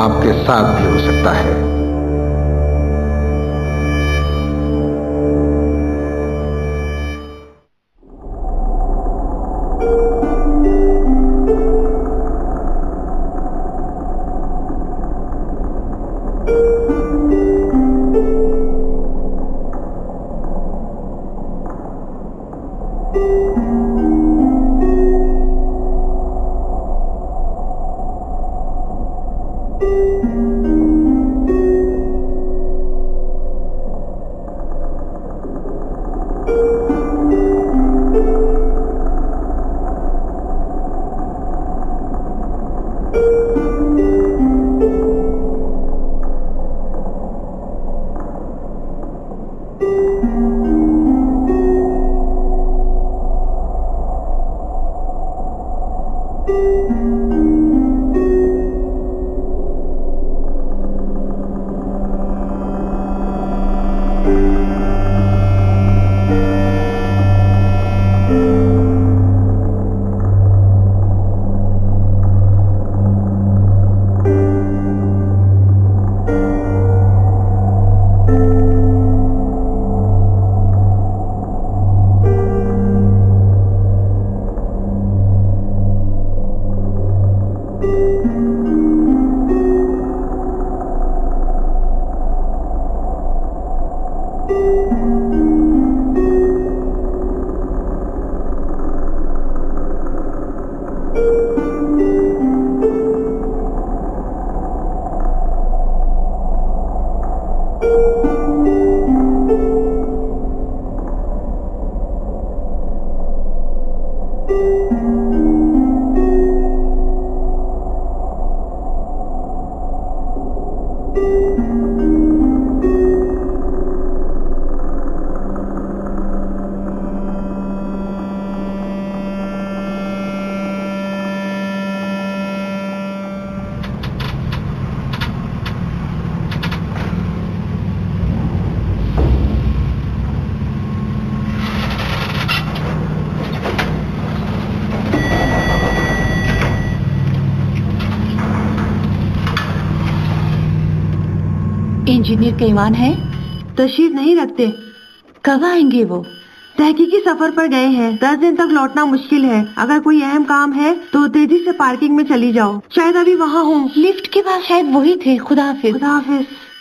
आपके साथ भी हो सकता है। इंजीनियर केमान है? तशरीफ नहीं रखते। कब आएंगे वो? तहकीकी सफर पर गए हैं। 10 दिन तक लौटना मुश्किल है। अगर कोई अहम काम है तो तेजी से पार्किंग में चली जाओ। शायद अभी वहाँ हो। लिफ्ट के पास शायद वही थे। खुदा हाफिज। खुदा हाफिज।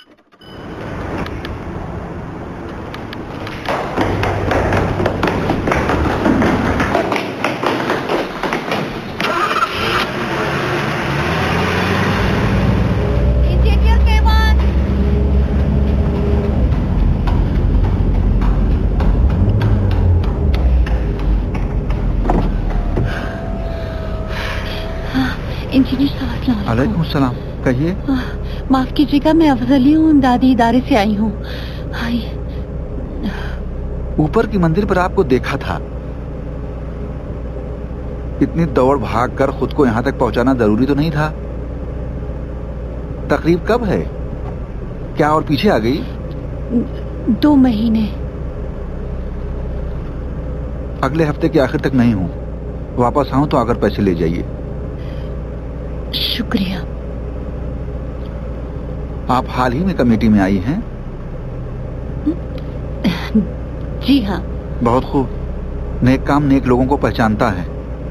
वालेकुम सलाम। कहिए। माफ कीजिएगा, मैं अफजली हूँ, दादी इदारे से आई हूँ। ऊपर की मंदिर पर आपको देखा था। इतनी दौड़ भाग कर खुद को यहाँ तक पहुँचाना जरूरी तो नहीं था। तकरीब कब है? क्या और पीछे आ गई? 2 महीने। अगले हफ्ते के आखिर तक नहीं हूँ। वापस आऊँ तो आकर पैसे ले जाइए। शुक्रिया। आप हाल ही में कमेटी में आई हैं? जी हाँ। बहुत खूब। नेक काम नेक लोगों को पहचानता है।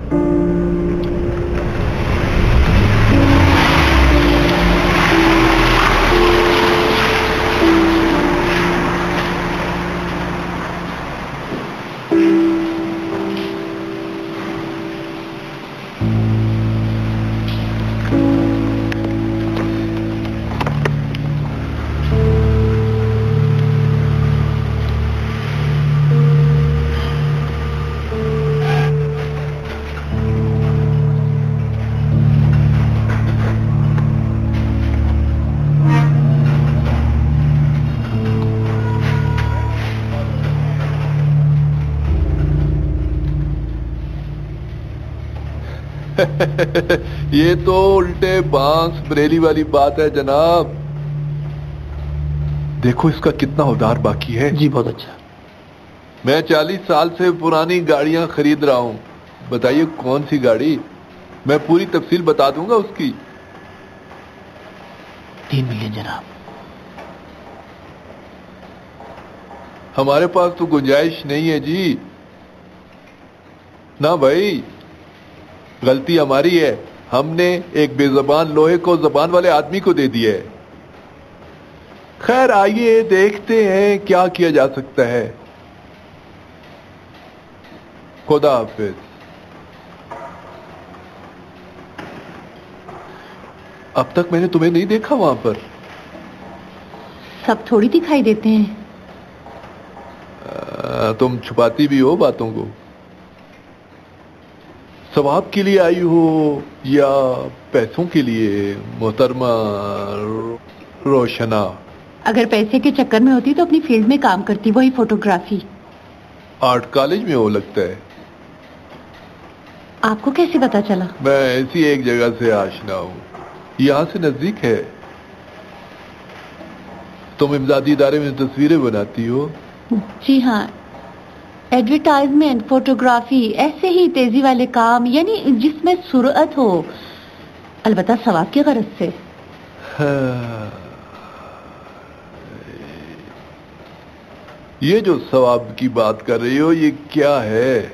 ये तो उल्टे बांस बरेली वाली बात है जनाब। देखो इसका कितना उधार बाकी है। जी बहुत अच्छा। मैं 40 साल से पुरानी गाड़ियां खरीद रहा हूँ। बताइए कौन सी गाड़ी? मैं पूरी तफसील बता दूंगा उसकी। 3 मिलियन जनाब। हमारे पास तो गुंजाइश नहीं है जी। ना भाई, गलती हमारी है। हमने एक बेजबान लोहे को जबान वाले आदमी को दे दिया है। खैर आइए देखते हैं क्या किया जा सकता है। खुदा हाफिज। अब तक मैंने तुम्हें नहीं देखा वहां पर। सब थोड़ी दिखाई देते हैं। तुम छुपाती भी हो बातों को। सवाब के लिए आई हो या पैसों के लिए मोहतरमा रोशना? अगर पैसे के चक्कर में होती तो अपनी फील्ड में काम करती, वही फोटोग्राफी। आर्ट कॉलेज में हो लगता है। आपको कैसे पता चला? मैं ऐसी एक जगह से आशना हूं, यहां से नजदीक है। तुम इमदादी इदारे में तस्वीरें बनाती हो? जी हाँ, एडवर्टाइजमेंट, फोटोग्राफी, ऐसे ही तेजी वाले काम, यानी जिसमें सुरअत हो, अलबत्ता सवाब की गरज से। हाँ। ये जो सवाब की बात कर रही हो, ये क्या है?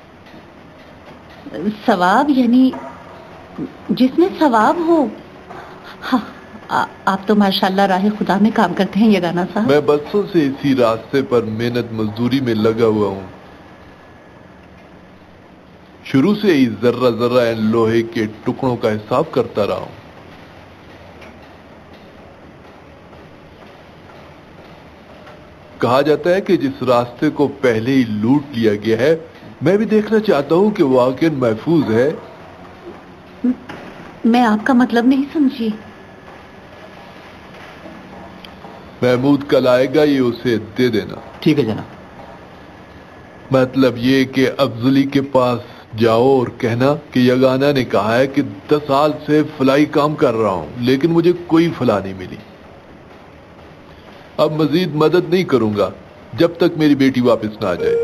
सवाब यानी जिसमें सवाब हो। हाँ, आप तो माशाल्लाह राह खुदा में काम करते हैं यगाना साहब। मैं बरसों से इसी रास्ते पर मेहनत मजदूरी में लगा हुआ हूं। शुरू से ही जर्रा जर्रा इन लोहे के टुकड़ों का हिसाब करता रहा हूं। कहा जाता है कि जिस रास्ते को पहले ही लूट लिया गया है, मैं भी देखना चाहता हूं कि वाकई महफूज है। मैं आपका मतलब नहीं समझी। महमूद कल आएगा, ये उसे दे देना। ठीक है जनाब। मतलब ये कि अफजली के पास जाओ और कहना कि यगाना ने कहा है कि 10 साल से फलाई काम कर रहा हूं, लेकिन मुझे कोई फला नहीं मिली। अब मजीद मदद नहीं करूंगा जब तक मेरी बेटी वापस ना आ जाए।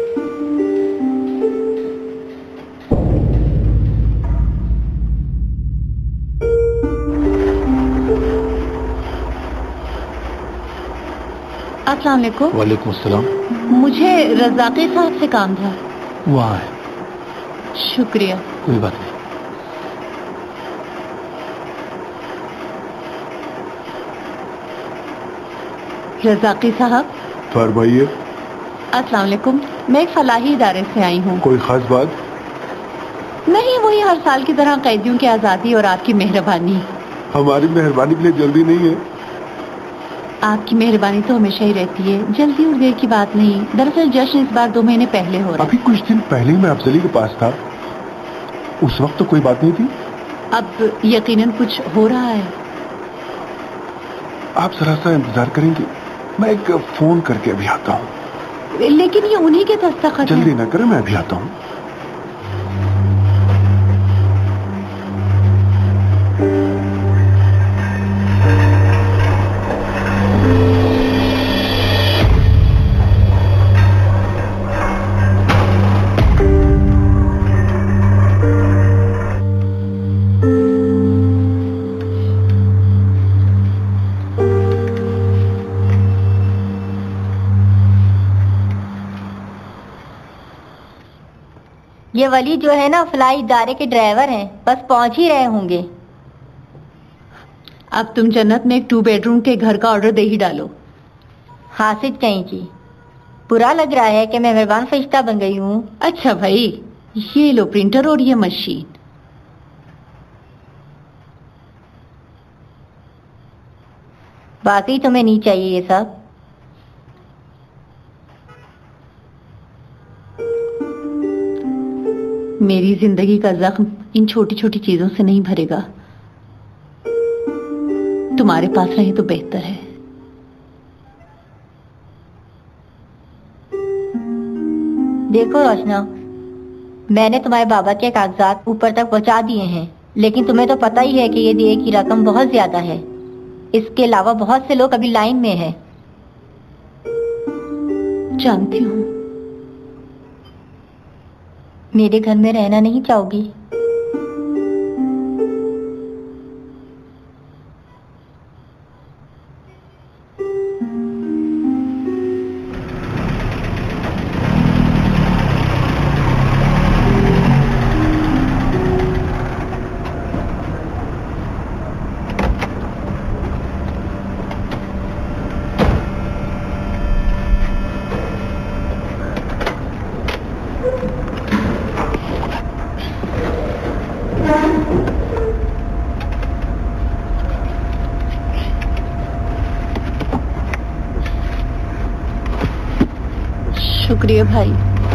अस्सलाम वालेकुम। वालेकुम अस्सलाम। मुझे रज़ाक़ी साहब से काम था। वहाँ है। शुक्रिया। कोई बात नहीं। रज़ाक़ी साहब। फरमाइए। अस्सलाम वालेकुम। मैं एक फलाही इदारे से आई हूँ। कोई खास बात? नहीं, वही हर साल की तरह कैदियों की आज़ादी और आपकी मेहरबानी। हमारी मेहरबानी के लिए जल्दी नहीं है। आपकी मेहरबानी तो हमेशा ही रहती है, जल्दी और देर की बात नहीं। दरअसल जश्न इस बार 2 महीने पहले हो रहा है। अभी कुछ दिन पहले ही मैं अफजली के पास था, उस वक्त तो कोई बात नहीं थी। अब यकीनन कुछ हो रहा है। आप जरा सा इंतजार करेंगे, मैं एक फोन करके अभी आता हूँ। लेकिन ये उन्हीं के दस्तखत जल्दी हैं। ना करें, मैं अभी आता हूँ। ये वली जो है ना, फ्लाई इदारे के ड्राइवर हैं, बस पहुंच ही रहे होंगे। अब तुम जन्नत में एक 2 बेडरूम के घर का ऑर्डर दे ही डालो। हासिद कहीं की। बुरा लग रहा है कि मैं मेहरबान फरिश्ता बन गई हूँ। अच्छा भाई, ये लो प्रिंटर और ये मशीन। बाकी तुम्हें नहीं चाहिए ये सब। मेरी जिंदगी का जख्म इन छोटी छोटी चीजों से नहीं भरेगा। तुम्हारे पास रहे तो बेहतर है। देखो रोशना, मैंने तुम्हारे बाबा के कागजात ऊपर तक पहुंचा दिए हैं, लेकिन तुम्हें तो पता ही है कि ये दिए की रकम बहुत ज्यादा है। इसके अलावा बहुत से लोग अभी लाइन में हैं। जानती हूँ। मेरे घर में रहना नहीं चाहोगी? शुक्रिया भाई।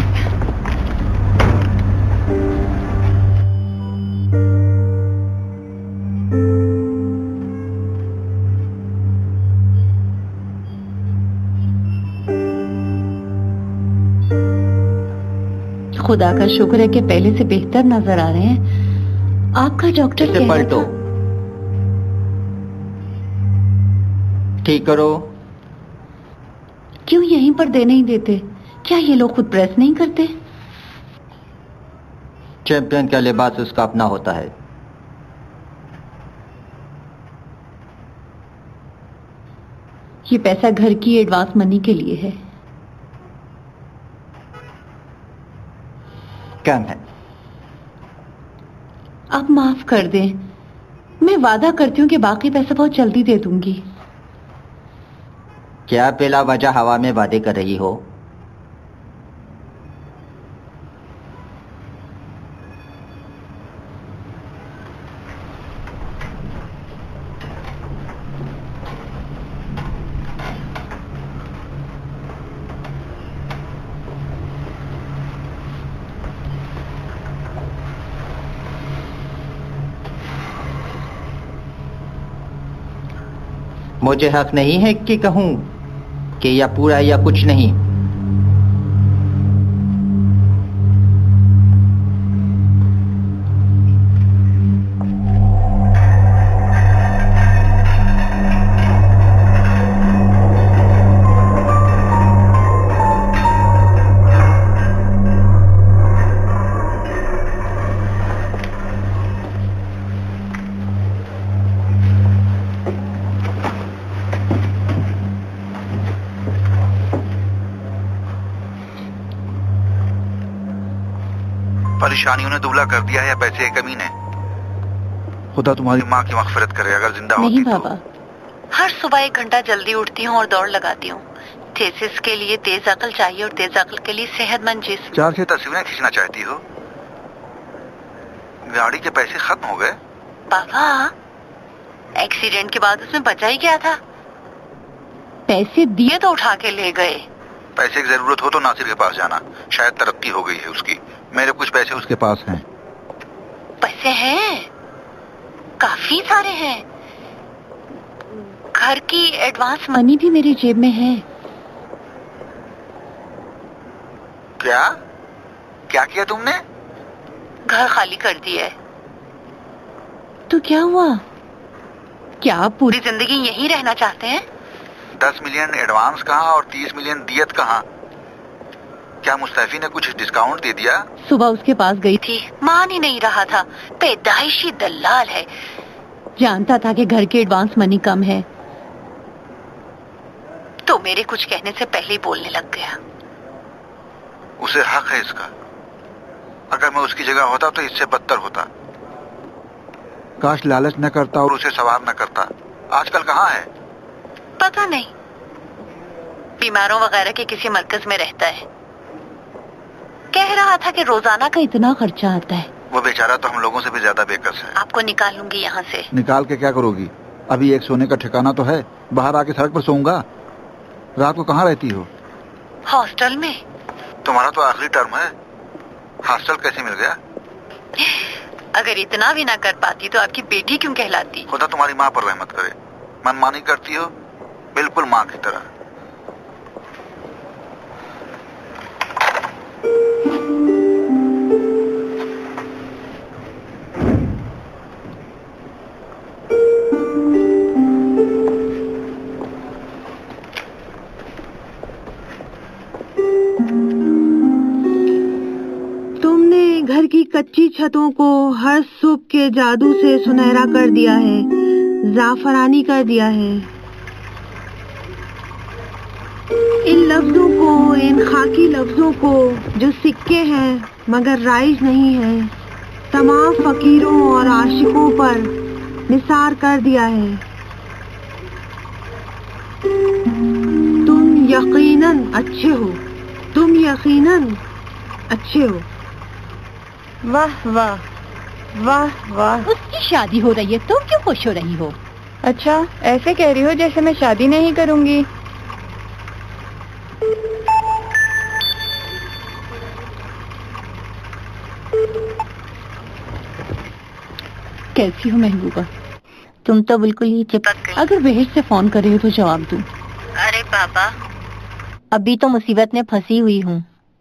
खुदा का शुक्र है कि पहले से बेहतर नजर आ रहे हैं। आपका डॉक्टर इसे पलटो, ठीक करो। क्यों यहीं पर दे नहीं देते? क्या ये लोग खुद प्रेस नहीं करते? चैंपियन का लिबास उसका अपना होता है। ये पैसा घर की एडवांस मनी के लिए है। कम है। आप माफ कर दें, मैं वादा करती हूँ कि बाकी पैसा बहुत जल्दी दे दूंगी। क्या बेला वजह हवा में वादे कर रही हो? मुझे हक नहीं है कि कहूं कि या पूरा या कुछ नहीं। परेशानियों ने दुबला कर दिया है या पैसे की कमी ने? खुदा तुम्हारी माँ की मगफिरत करे अगर जिंदा होती। नहीं बाबा, हर सुबह 1 घंटा जल्दी उठती हूँ और दौड़ लगाती हूँ। थीसिस के लिए तेज अकल चाहिए और तेज अकल के लिए सेहतमंद जिस्म। 4-6 तस्वीरें खींचना चाहती हो? गाड़ी के पैसे खत्म हो गए? बाबा, एक्सीडेंट के बाद उसमें बचा ही क्या था? पैसे दिए तो उठा के ले गए। पैसे की जरूरत हो तो नासिर के पास जाना, शायद तरक्की हो गई है उसकी। मेरे कुछ पैसे उसके पास हैं। पैसे हैं, काफी सारे हैं। घर की एडवांस मनी भी मेरी जेब में है। क्या क्या किया तुमने? घर खाली कर दिया है। तो क्या हुआ? क्या आप पूरी जिंदगी यहीं रहना चाहते हैं? 10 मिलियन एडवांस कहाँ और 30 मिलियन दियत कहाँ? क्या मुस्तैफी ने कुछ डिस्काउंट दे दिया? सुबह उसके पास गई थी, मान ही नहीं रहा था। पैदाइशी दलाल है, जानता था कि घर की एडवांस मनी कम है तो मेरे कुछ कहने से पहले ही बोलने लग गया। उसे हक है इसका। अगर मैं उसकी जगह होता तो इससे बदतर होता। काश लालच न करता और उसे सवार न करता। आजकल कहाँ है? पता नहीं, बीमारों वगैरह के किसी मरकज में रहता है। कह रहा था कि रोजाना का इतना खर्चा आता है। वो बेचारा तो हम लोगों से भी ज्यादा बेकस है। आपको निकाल लूंगी यहाँ से। निकाल के क्या करोगी? अभी एक सोने का ठिकाना तो है, बाहर आके सड़क पर सोऊंगा। रात को कहाँ रहती हो? हॉस्टल में। तुम्हारा तो आखिरी टर्म है, हॉस्टल कैसे मिल गया? अगर इतना भी ना कर पाती तो आपकी बेटी क्यों कहलाती? खुदा तुम्हारी माँ पर रहमत करे। मनमानी करती हो बिल्कुल माँ की तरह। तुमने घर की कच्ची छतों को हर सुबह के जादू से सुनहरा कर दिया है, जाफरानी कर दिया है। इन लफ्जों को, इन खाकी लफ्जों को जो सिक्के हैं मगर राइज नहीं है, तमाम फकीरों और आशिकों पर निसार कर दिया है। तुम यकीनन अच्छे हो, तुम यकीनन अच्छे हो। वाह वाह वाह वाह। उसकी शादी हो रही है, तुम क्यों खुश हो रही हो? अच्छा, ऐसे कह रही हो जैसे मैं शादी नहीं करूंगी। कैसी हो महबूबा? तुम तो बिल्कुल ही चिपक गई। अगर बहस से फोन कर रही हो तो जवाब दूं। अरे बाबा, अभी तो मुसीबत में फंसी हुई हूँ।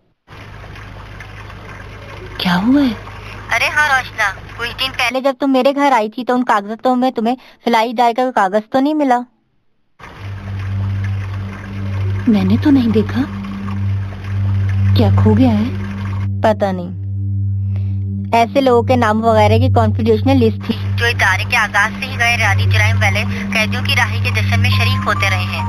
क्या हुआ है? अरे हाँ रोशना, कुछ दिन पहले जब तुम मेरे घर आई थी तो उन कागजातों में तुम्हें सिलाई डाई का कागज तो नहीं मिला? मैंने तो नहीं देखा। क्या खो गया है? पता नहीं। ऐसे लोगों के नाम वगैरह की कॉन्फिडेंशियल लिस्ट थी जो इदारे के आगाज से ही गैर इरादी जुराइम वाले कैदियों की राही के जश्न में शरीक होते रहे हैं।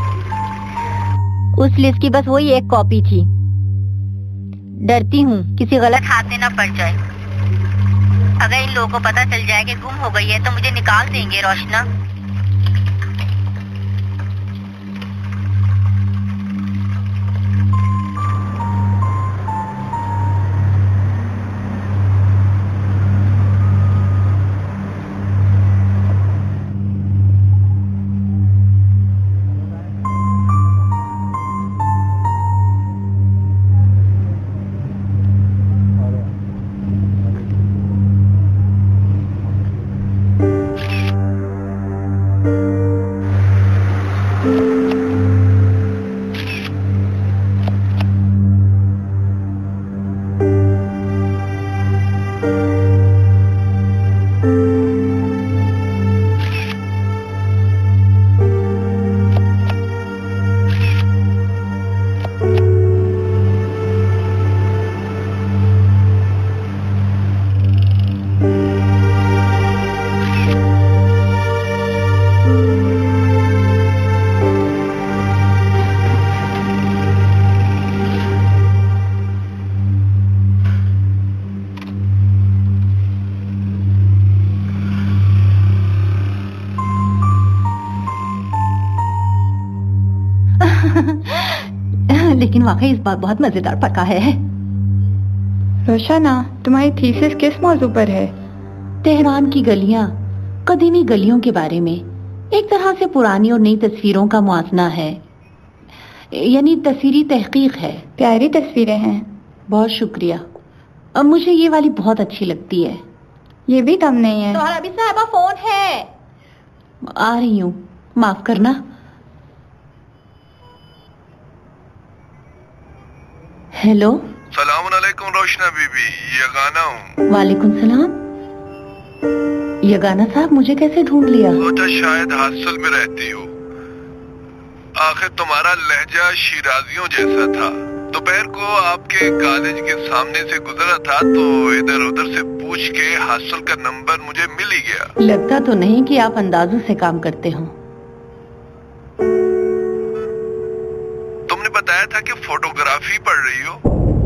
उस लिस्ट की बस वही एक कॉपी थी। डरती हूँ किसी गलत हाथ में न पड़ जाए। अगर इन लोगों को पता चल जाए कि गुम हो गई है तो मुझे निकाल देंगे रोशना। लेकिन वाकई इस बार बहुत मजेदार पका है। रोशना, तुम्हारी थीसिस किस मौजू पर है? तेहरान की गलियां, कदीमी गलियों के बारे में। एक तरह से पुरानी और नई तस्वीरों का मुआजना है, यानी तस्वीरी तहकीक है। प्यारी तस्वीरें हैं। बहुत शुक्रिया। अब मुझे ये वाली बहुत अच्छी लगती है। ये भी कम नहीं है। तुम्हारा भी साहबा फोन है। आ रही हूँ, माफ करना। हेलो। सलाम अलैकुम रोशना बीबी, ये गाना हूँ। वालेकुम सलाम। यगाना साहब, मुझे कैसे ढूंढ लिया? सोचा शायद हॉस्टल में रहती हो। आखिर तुम्हारा लहजा शिराजियों जैसा था। दोपहर को आपके कॉलेज के सामने से गुजरा था तो इधर उधर से पूछ के हॉस्टल का नंबर मुझे मिल ही गया। लगता तो नहीं कि आप अंदाजों से काम करते हो। तुमने बताया था कि फोटोग्राफी पढ़ रही हो।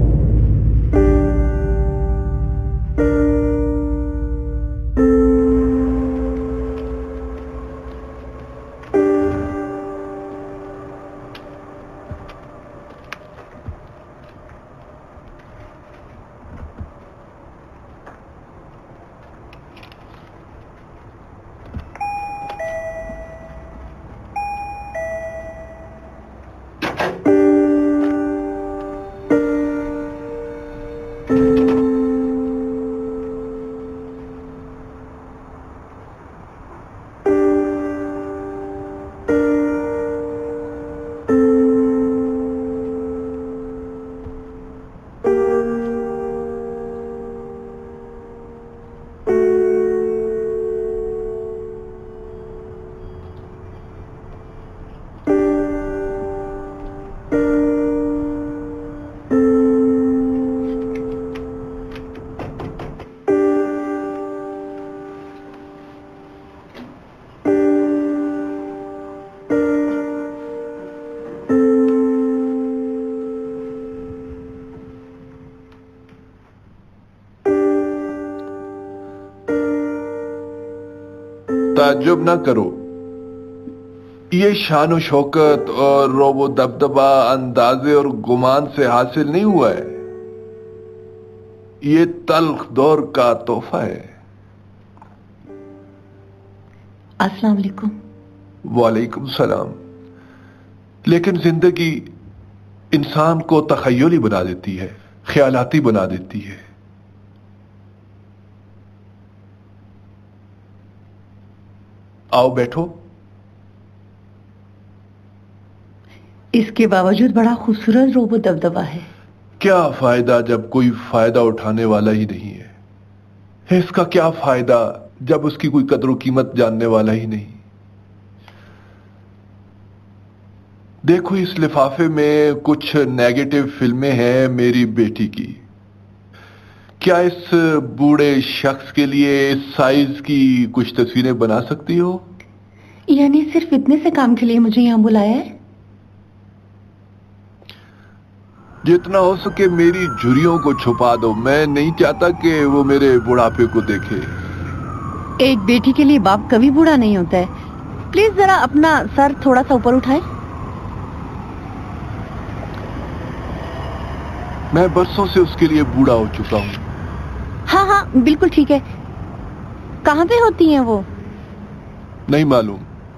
ताज्जुब ना करो, ये शान शौकत और रोबो दबदबा अंदाजे और गुमान से हासिल नहीं हुआ है। ये तल्ख दौर का तोहफा है। अस्सलाम वालेकुम। वालेकुम सलाम। लेकिन जिंदगी इंसान को तखय्युली बना देती है, ख्यालाती बना देती है। आओ बैठो। इसके बावजूद बड़ा खूबसूरत रोबो दबदबा है। क्या फायदा जब कोई फायदा उठाने वाला ही नहीं है। इसका क्या फायदा जब उसकी कोई कदर कीमत जानने वाला ही नहीं। देखो, इस लिफाफे में कुछ नेगेटिव फिल्में हैं मेरी बेटी की। क्या इस बूढ़े शख्स के लिए इस साइज की कुछ तस्वीरें बना सकती हो? यानी सिर्फ इतने से काम के लिए मुझे यहाँ बुलाया है? जितना हो सके मेरी झुर्रियों को छुपा दो। मैं नहीं चाहता कि वो मेरे बुढ़ापे को देखे। एक बेटी के लिए बाप कभी बूढ़ा नहीं होता है। प्लीज जरा अपना सर थोड़ा सा ऊपर उठाए। मैं बरसों से उसके लिए बूढ़ा हो चुका हूँ। हाँ हाँ बिल्कुल ठीक है। कहाँ पे होती हैं वो? नहीं मालूम।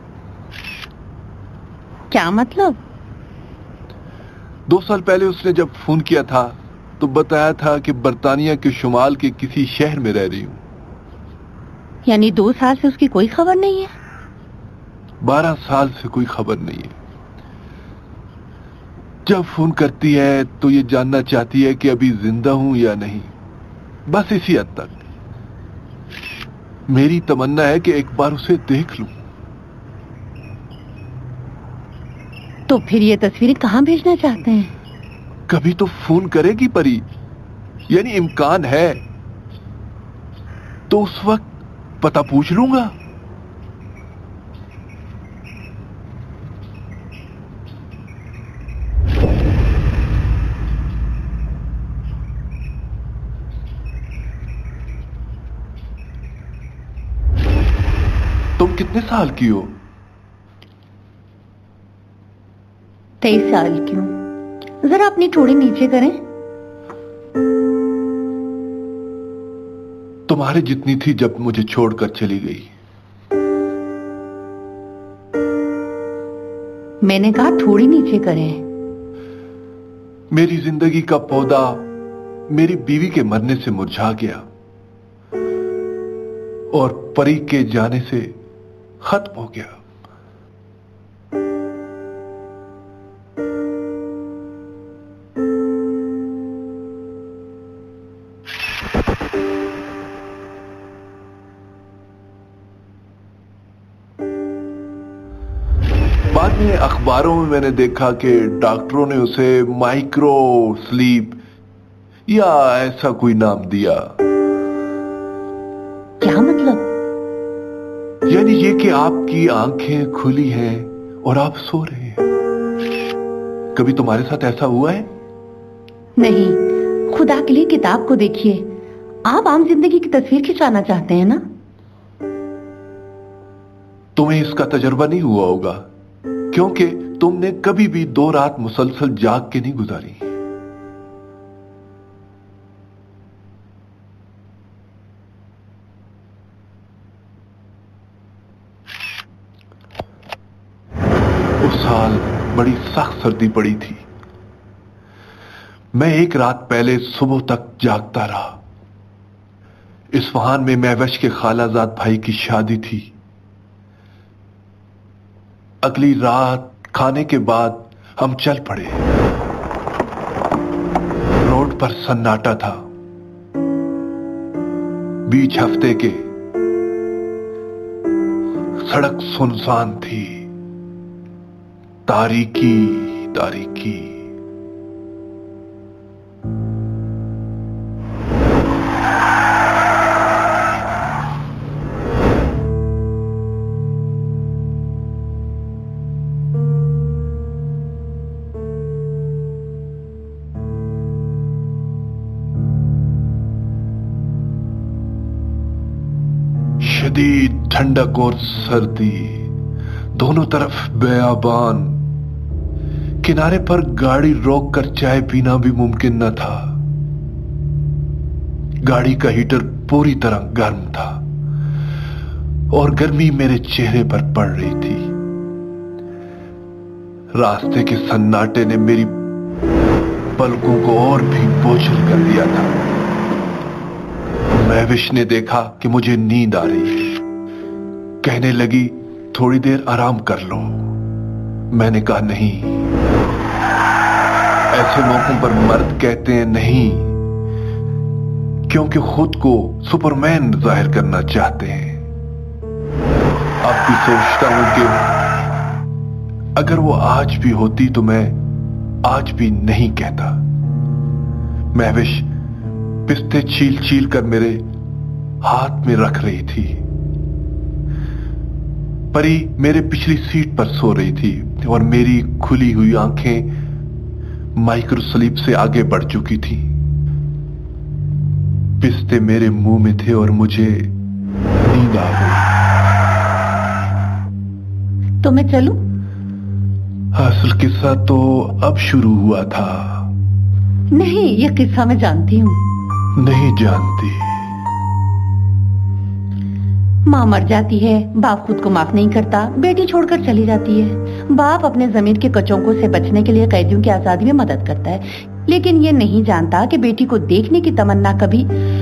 क्या मतलब? 2 साल पहले उसने जब फोन किया था तो बताया था कि बर्तानिया के शुमाल के किसी शहर में रह रही हूँ। यानी 2 साल से उसकी कोई खबर नहीं है? 12 साल से कोई खबर नहीं है। जब फोन करती है तो ये जानना चाहती है कि अभी जिंदा हूं या नहीं। बस इसी हद तक। मेरी तमन्ना है कि एक बार उसे देख लूं। तो फिर ये तस्वीरें कहां भेजना चाहते हैं? कभी तो फोन करेगी परी, यानी इम्कान है तो उस वक्त पता पूछ लूंगा। तुम कितने साल की हो? 23 साल की हूं। जरा अपनी ठोड़ी नीचे करें। तुम्हारे जितनी थी जब मुझे छोड़कर चली गई। मैंने कहा ठोड़ी नीचे करें। मेरी जिंदगी का पौधा मेरी बीवी के मरने से मुरझा गया और परी के जाने से खत्म हो गया। बाद में अखबारों में मैंने देखा कि डॉक्टरों ने उसे माइक्रो स्लीप या ऐसा कोई नाम दिया। क्या मतलब? यानी ये कि आपकी आंखें खुली हैं और आप सो रहे हैं। कभी तुम्हारे साथ ऐसा हुआ है? नहीं, खुदा के लिए किताब को देखिए। आप आम जिंदगी की तस्वीर खिंचाना चाहते हैं ना? तुम्हें इसका तजुर्बा नहीं हुआ होगा क्योंकि तुमने कभी भी 2 रात मुसलसल जाग के नहीं गुजारी। उस साल बड़ी सख्त सर्दी पड़ी थी। मैं 1 रात पहले सुबह तक जागता रहा। इस्फहान में महवश के खालाजाद भाई की शादी थी। अगली रात खाने के बाद हम चल पड़े। रोड पर सन्नाटा था। बीच हफ्ते के सड़क सुनसान थी। तारीकी तारीकी। शदीद ठंडक और सर्दी, दोनों तरफ बयाबान। किनारे पर गाड़ी रोककर चाय पीना भी मुमकिन न था। गाड़ी का हीटर पूरी तरह गर्म था और गर्मी मेरे चेहरे पर पड़ रही थी। रास्ते के सन्नाटे ने मेरी पलकों को और भी बोझिल कर दिया था। महविश ने देखा कि मुझे नींद आ रही है। कहने लगी, थोड़ी देर आराम कर लो। मैंने कहा नहीं। ऐसे मौकों पर मर्द कहते हैं नहीं, क्योंकि खुद को सुपरमैन जाहिर करना चाहते हैं। अब भी सोचता हूं कि अगर वो आज भी होती तो मैं आज भी नहीं कहता। महविश पिस्ते छील छील कर मेरे हाथ में रख रही थी। परी मेरे पिछली सीट पर सो रही थी और मेरी खुली हुई आंखें माइक्रोस्लीप से आगे बढ़ चुकी थी। पिस्ते मेरे मुंह में थे और मुझे नींद आ गई। तो मैं चलूं? असल किस्सा तो अब शुरू हुआ था। नहीं, यह किस्सा मैं जानती हूँ। नहीं जानती। माँ मर जाती है, बाप खुद को माफ नहीं करता, बेटी छोड़कर चली जाती है। बाप अपने जमीन के कचौंकों से बचने के लिए कैदियों की आजादी में मदद करता है, लेकिन ये नहीं जानता कि बेटी को देखने की तमन्ना कभी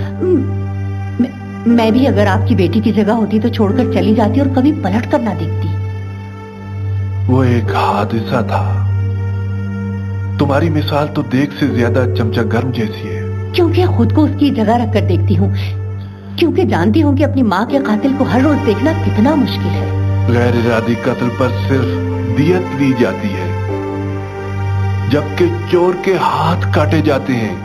मैं भी अगर आपकी बेटी की जगह होती तो छोड़कर चली जाती और कभी पलट कर ना देखती। वो एक हादसा था। तुम्हारी मिसाल तो देख से ज्यादा चमचा गर्म जैसी है। क्योंकि खुद को उसकी जगह रखकर देखती हूँ, क्योंकि जानती हूँ कि अपनी माँ के कातिल को हर रोज देखना कितना मुश्किल है। गैर इरादी कत्ल पर सिर्फ दियत दी जाती है, जबकि चोर के हाथ काटे जाते हैं।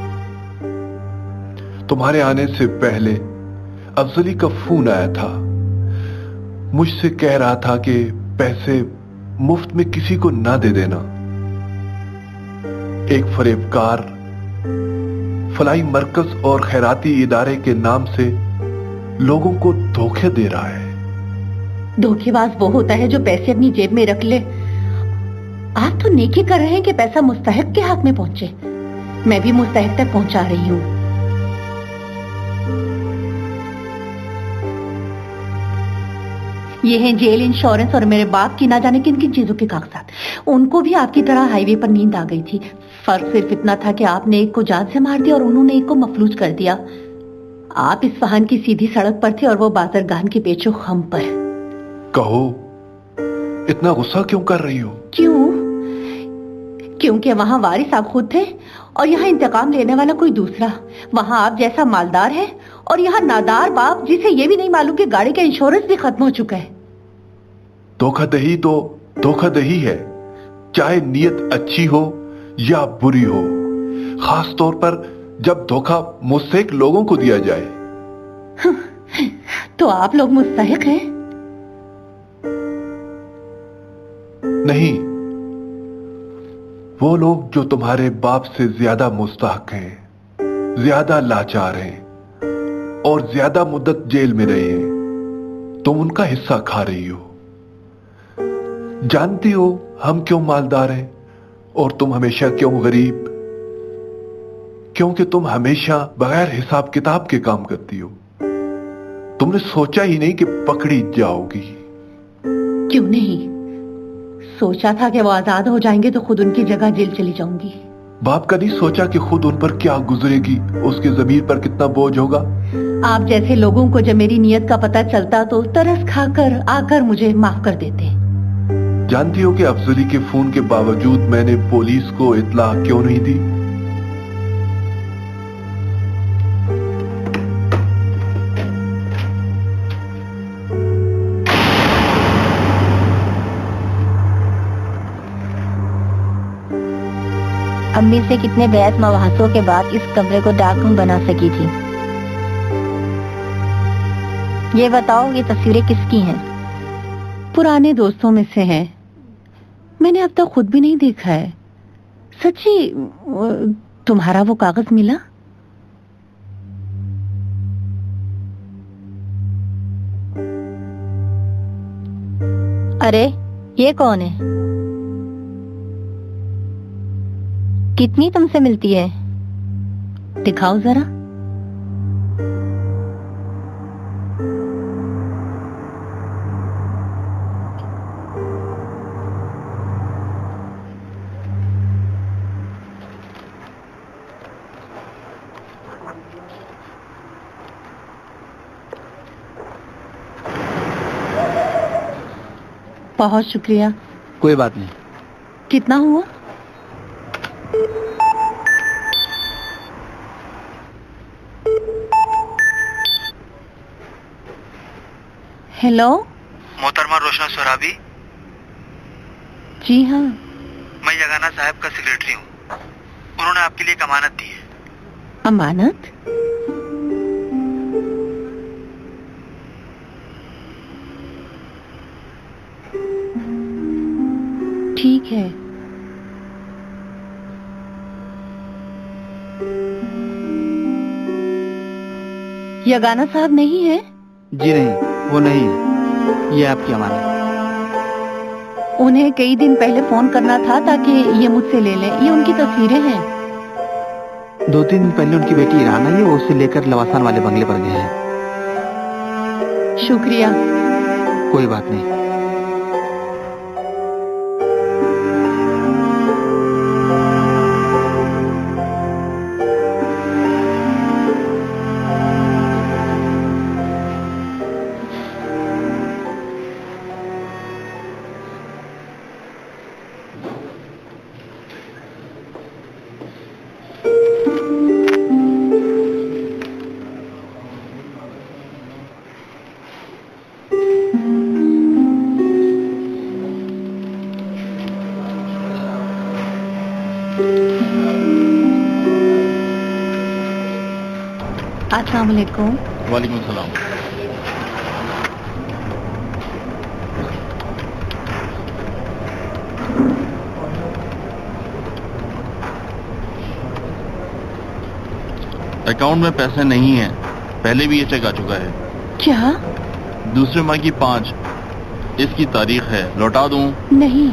तुम्हारे आने से पहले अफजली का फोन आया था। मुझसे कह रहा था कि पैसे मुफ्त में किसी को ना दे देना। एक फरेबकार फलाई मरकज और खैराती इदारे के नाम से लोगों को धोखे दे रहा है। धोखेबाज वो होता है जो पैसे अपनी जेब में रख ले। आप तो नेकी कर रहे हैं कि पैसा मुस्तहिक के हाथ में पहुंचे। मैं भी मुस्तहिक तक पहुंचा रही हूँ। ये हैं जेल, इंश्योरेंस और मेरे बाप की ना जाने किन किन चीजों के कागजात। उनको भी आपकी तरह हाईवे पर नींद आ गई थी। फर्क सिर्फ इतना था कि आपने एक को जान से मार दिया और उन्होंने एक को मफलूज कर दिया। आप इस वाहन की सीधी सड़क पर थे और वो बाजरगान के पेचो खम पर। कहो, इतना गुस्सा क्यों कर रही हो? क्यों? क्योंकि वहां वारिस आप खुद थे और यहाँ इंतकाम लेने वाला कोई दूसरा। वहां आप जैसा मालदार है और यहाँ नादार बाप जिसे ये भी नहीं मालूम कि गाड़ी का इंश्योरेंस भी खत्म हो चुका है। धोखाधही तो धोखाधही है, चाहे नीयत अच्छी हो या बुरी हो, खास तौर पर जब धोखा मुस्तहिक लोगों को दिया जाए। तो आप लोग मुस्तहिक हैं? नहीं, वो लोग जो तुम्हारे बाप से ज्यादा मुस्तहक हैं, ज्यादा लाचार हैं और ज्यादा मुद्दत जेल में रहे हैं, तुम उनका हिस्सा खा रही हो। जानती हो हम क्यों मालदार हैं और तुम हमेशा क्यों गरीब? क्योंकि तुम हमेशा बगैर हिसाब किताब के काम करती हो। तुमने सोचा ही नहीं कि पकड़ी जाओगी। क्यों नहीं? सोचा था कि वो आजाद हो जाएंगे तो खुद उनकी जगह जेल चली जाऊंगी। बाप का नहीं सोचा कि खुद उन पर क्या गुजरेगी, उसके ज़मीर पर कितना बोझ होगा। आप जैसे लोगों को जब मेरी नीयत का पता चलता तो तरस खाकर आकर मुझे माफ कर देते। जानती हो कि अफजली के फोन के बावजूद मैंने पुलिस को इत्ला क्यों नहीं दी? अम्मी से कितने बहस मवासों के बाद इस कमरे को डार्क रूम बना सकी थी। ये बताओ, ये तस्वीरें किसकी हैं? पुराने दोस्तों में से हैं। मैंने अब तक खुद भी नहीं देखा है। सच्ची, तुम्हारा वो कागज मिला? अरे, ये कौन है? कितनी तुमसे मिलती है? दिखाओ जरा। बहुत शुक्रिया। कोई बात नहीं। कितना हुआ? हेलो, मोहतरमा रोशना सोराबी। जी हाँ, मैं यगाना साहब का सेक्रेटरी हूँ। उन्होंने आपके लिए एक अमानत दी है। अमानत? ठीक है। यगाना साहब नहीं है? जी नहीं, वो नहीं है। ये आपकी अमानत। उन्हें कई दिन पहले फोन करना था ताकि ये मुझसे ले लें। ये उनकी तस्वीरें हैं। 2-3 दिन पहले उनकी बेटी ईरान आई, वो उसे लेकर लवासान वाले बंगले पर गए हैं। शुक्रिया। कोई बात नहीं। अस्सलाम वालेकुम। वालेकुम सलाम। अकाउंट में पैसे नहीं है। पहले भी ये चेक आ चुका है। क्या? दूसरे माह की 5 इसकी तारीख है। लौटा दूं? नहीं।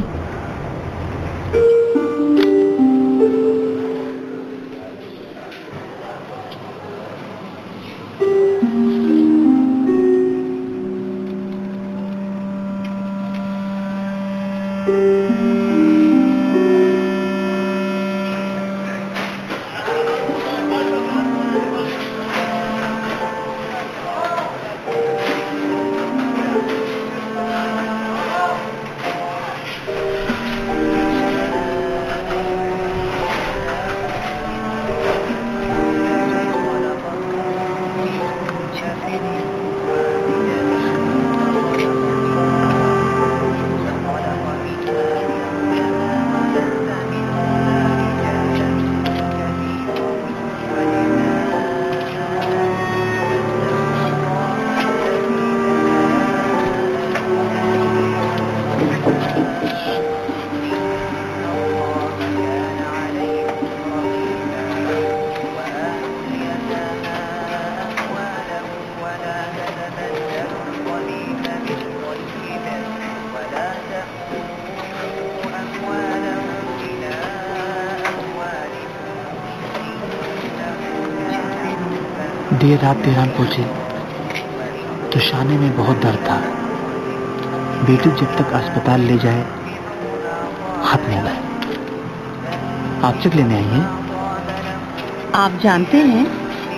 देर रात तेहरान पहुंचे तो शाने में बहुत दर्द था। बेटी जब तक अस्पताल ले जाए खत्म हो गए। आप चेक लेने आई हैं? आप जानते हैं?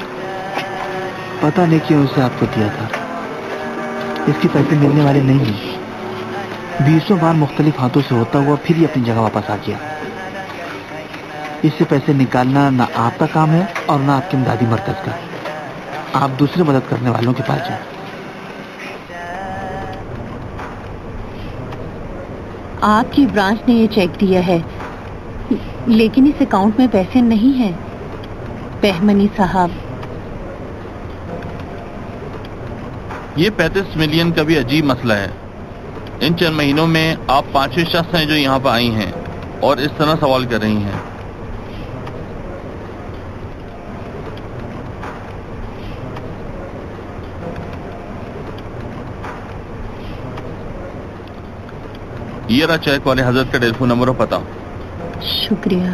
पता नहीं क्यों उसे आपको दिया था। इसके पैसे मिलने वाले नहीं हैं। 20 बार मुख्तलिफ हाथों से होता हुआ फिर ही अपनी जगह वापस आ गया। इससे पैसे निकालना ना आपका काम है और ना आपके इमदादी मरकज का। आप दूसरे मदद करने वालों के पास जाएं। आपकी ब्रांच ने ये चेक दिया है, लेकिन इस अकाउंट में पैसे नहीं हैं। बहमनी साहब, ये 35 मिलियन का भी अजीब मसला है। इन चंद महीनों में आप 5 शख्स हैं जो यहाँ पर आई हैं और इस तरह सवाल कर रही हैं। ये रहा चेक वाले हजरत का टेलीफोन नंबर और पता। शुक्रिया।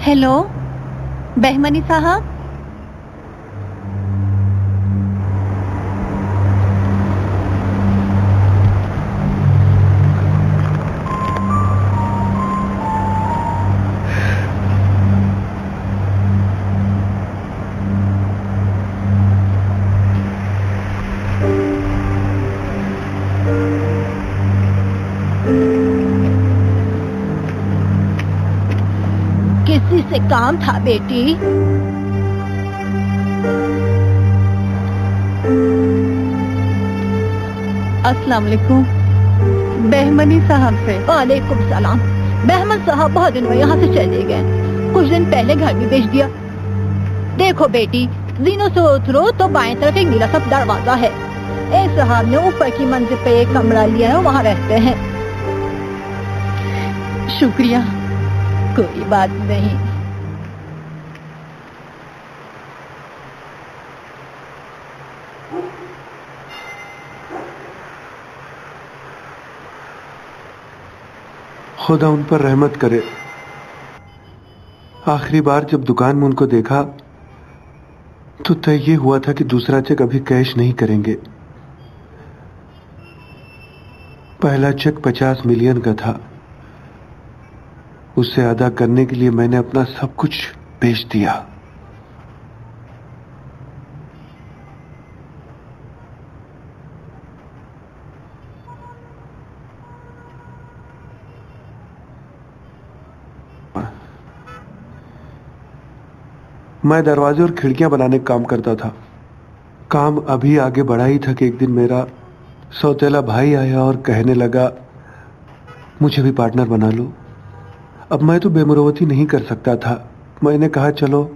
हेलो बहमनी साहब। किसी से काम था बेटी? अस्सलाम वालेकुम। बहमनी साहब से। वालेकुम सलाम। बहमन साहब बहुत दिन में यहाँ से चले गए, कुछ दिन पहले घर भी बेच दिया। देखो बेटी, जीनों से उतरो तो बाएं तरफ एक नीला सा दरवाजा है। एक साहब ने ऊपर की मंजिल पे एक कमरा लिया है, वहाँ रहते हैं। शुक्रिया। कोई बात नहीं। खुदा उन पर रहमत करे। आखिरी बार जब दुकान में उनको देखा तो तय ये हुआ था कि दूसरा चेक अभी कैश नहीं करेंगे। पहला चेक 50 मिलियन का था। उसे अदा करने के लिए मैंने अपना सब कुछ बेच दिया। मैं दरवाजे और खिड़कियां बनाने का काम करता था। काम अभी आगे बढ़ा ही था कि एक दिन मेरा सौतेला भाई आया और कहने लगा, मुझे भी पार्टनर बना लो। अब मैं तो बेमुरवती नहीं कर सकता था। मैंने कहा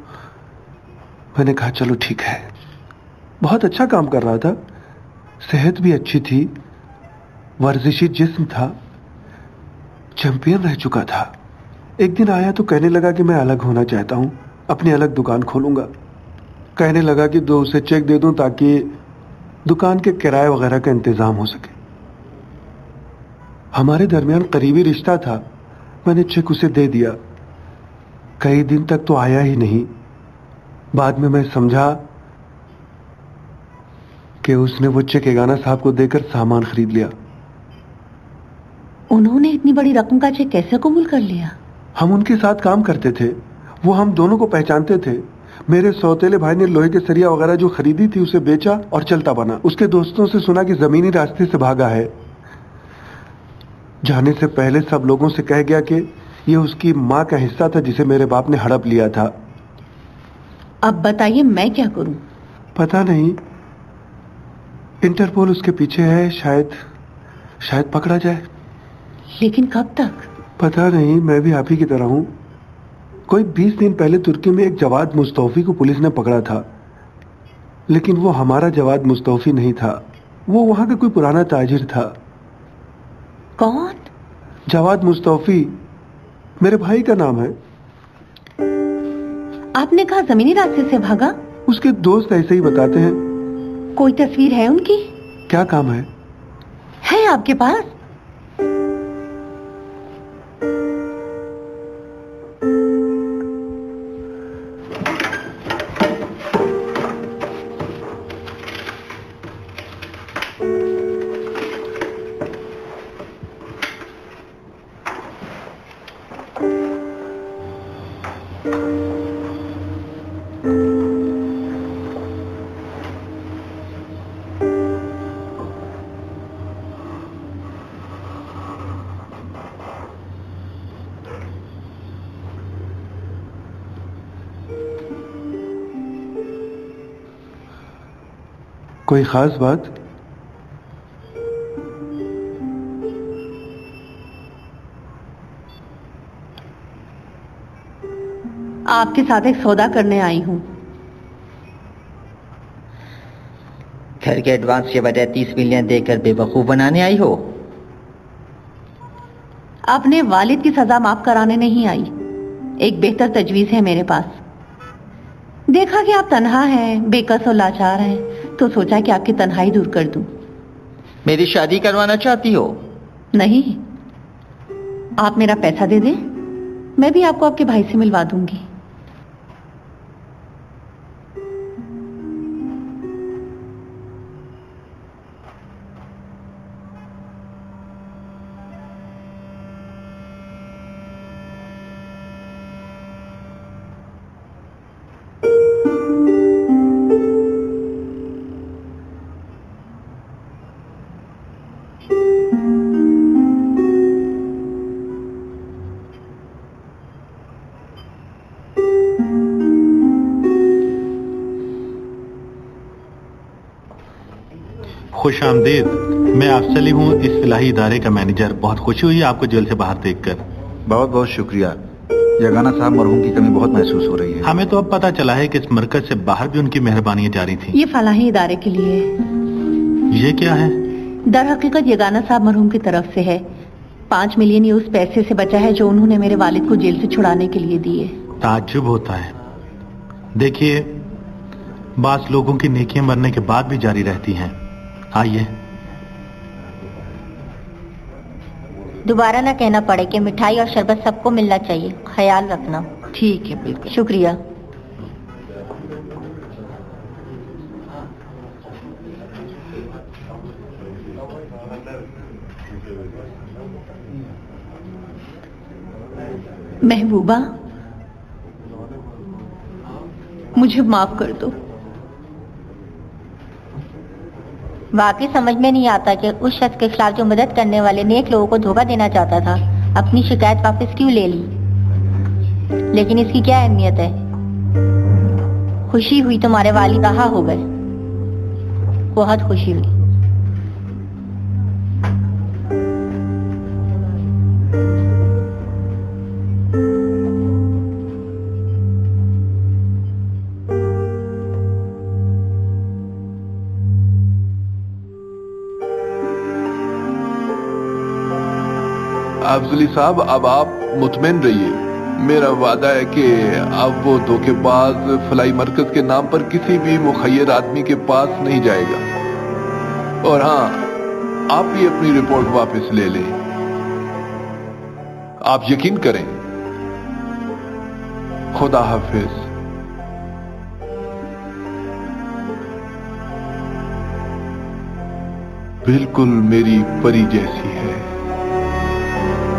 चलो ठीक है। बहुत अच्छा काम कर रहा था, सेहत भी अच्छी थी, वर्जिशी जिस्म था, चैंपियन रह चुका था। एक दिन आया तो कहने लगा कि मैं अलग होना चाहता हूं, अपनी अलग दुकान खोलूंगा। कहने लगा कि दो उसे चेक दे दूं ताकि दुकान के किराए वगैरह का इंतजाम हो सके। हमारे दरमियान करीबी रिश्ता था। मैंने चेक उसे दे दिया। कई दिन तक तो आया ही नहीं। बाद में मैं समझा कि उसने वो चेक एगाना साहब को देकर सामान खरीद लिया। उन्होंने इतनी बड़ी रकम का चेक कैसे कबूल कर लिया? हम उनके साथ काम करते थे, वो हम दोनों को पहचानते थे। मेरे सौतेले भाई ने लोहे के सरिया वगैरह जो खरीदी थी उसे बेचा और चलता बना। उसके दोस्तों से सुना कि जमीनी रास्ते से भागा है। जाने से पहले सब लोगों से कह गया कि ये उसकी माँ का हिस्सा था जिसे मेरे बाप ने हड़प लिया था। अब बताइए मैं क्या करूं? पता नहीं, इंटरपोल उसके पीछे है, शायद पकड़ा जाए। लेकिन कब तक? पता नहीं, मैं भी आप ही की तरह हूं। कोई 20 दिन पहले तुर्की में एक जवाद मुस्तौफी को पुलिस ने पकड़ा था, लेकिन वो हमारा जवाद मुस्तौफी नहीं था, वो वहां का कोई पुराना ताजिर था। कौन? जवाद मुस्तौफी मेरे भाई का नाम है। आपने कहा जमीनी रास्ते से भागा? उसके दोस्त ऐसे ही बताते हैं। कोई तस्वीर है उनकी? क्या काम है? है आपके पास? कोई खास बात? आपके साथ एक सौदा करने आई हूं। घर के एडवांस के बजाय 30 मिलियन देकर बेवकूफ बनाने आई हो? अपने वालिद की सजा माफ कराने नहीं आई। एक बेहतर तजवीज है मेरे पास। देखा कि आप तन्हा हैं, बेकस और लाचार हैं, तो सोचा कि आपकी तन्हाई दूर कर दूं। मेरी शादी करवाना चाहती हो? नहीं, आप मेरा पैसा दे दें, मैं भी आपको आपके भाई से मिलवा दूंगी। खुश आमदीद। मैं अफसल हूँ, इस इलाही इदारे का मैनेजर। बहुत खुशी हुई आपको जेल से बाहर देखकर। बहुत बहुत शुक्रिया। यगाना साहब मरहूम की कमी बहुत महसूस हो रही है। हमें तो अब पता चला है कि इस मरकज से बाहर भी उनकी मेहरबानियां जारी थी। ये फलाही इदारे के लिए। ये क्या है? दर हकीकत यगाना साहब मरहूम की तरफ से है। 5 मिलियन ये उस पैसे से बचा है जो उन्होंने मेरे वालिद को जेल से छुड़ाने के लिए दिए। ताज्जुब होता है। देखिए, बास लोगों की नेकियां मरने के बाद भी जारी रहती हैं। आइए। दोबारा ना कहना पड़े कि मिठाई और शरबत सबको मिलना चाहिए। ख्याल रखना। ठीक है, बिल्कुल। शुक्रिया। महबूबा, मुझे माफ कर दो। वाकई समझ में नहीं आता कि उस शख्स के खिलाफ जो मदद करने वाले नेक लोगों को धोखा देना चाहता था, अपनी शिकायत वापस क्यों ले ली। लेकिन इसकी क्या अहमियत है। खुशी हुई तुम्हारे वालिद रहा हो गए। बहुत खुशी हुई। अफजली साहब, अब आप मुतमईन रहिए। मेरा वादा है कि अब वो धोखेबाज फलाई मरकज के नाम पर किसी भी मुखय्यर आदमी के पास नहीं जाएगा। और हाँ, आप भी अपनी रिपोर्ट वापस ले लें। आप यकीन करें। खुदा हाफिज। बिल्कुल मेरी परी जैसी है।